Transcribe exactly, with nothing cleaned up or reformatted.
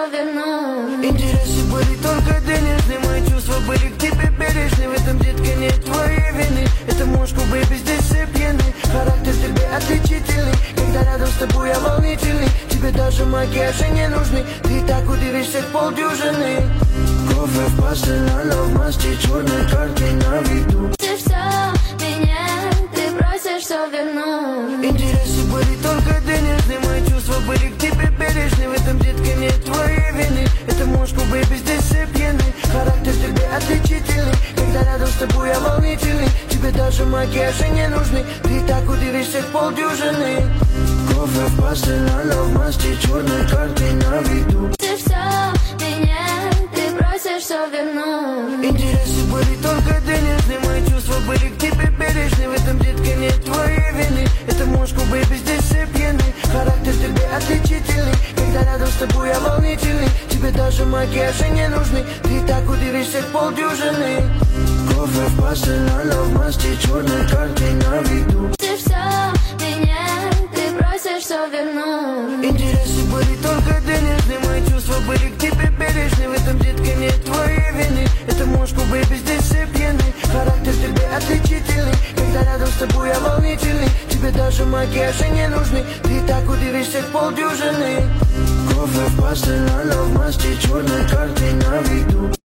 что верно. Интересы были только денежные, мои чувства были к тебе бережны. В этом, детка, нет твоей вины. Это мушку, бэйби, здесь все пьяны. Характер тебе отличительный, когда рядом с тобой я волнительный. Тебе даже макияжи не нужны, ты так удивишь всех полдюжины. Кофе в постель, она в маске, черной картой на виду. Ты все меня, ты просишь, что верно. Интересы были только денежные, мои чувства были к тебе бережны. В этом, детка, нет твоей вины. Это мушку, бэйби, здесь все пьяны. Характер тебе отличительный, когда рядом с тобой я волнительный. Тебе даже макияжи не нужны, ты так удивишь всех полдюжины. Кофе в постель, она в маске, черной картой на виду. Ты все меня, ты просишь, что верно. Интересы были только денежные, мои чувства были к тебе бережны. В этом, детка, нет твоей вины. Это мушку, бэйби, здесь все пьяны. Характер тебе отличительный, когда рядом с тобой я волнительный. Тебе даже макияжи не нужны, ты так удивишь всех полдюжины. Кофе в постель, она в маске, черной картой на виду. Ты все меня, ты просишь, что верно. Интересы были только денежные, мои чувства были к тебе бережны. В этом, детка, нет твоей вины. Это мушку, бэйби, здесь все пьяны. Характер тебе отличительный, когда рядом с тобой я волнительный. Тебе даже макияжи не нужны, ты так удивишь всех полдюжины. Кофе в постель, она в маске, черной картой на виду.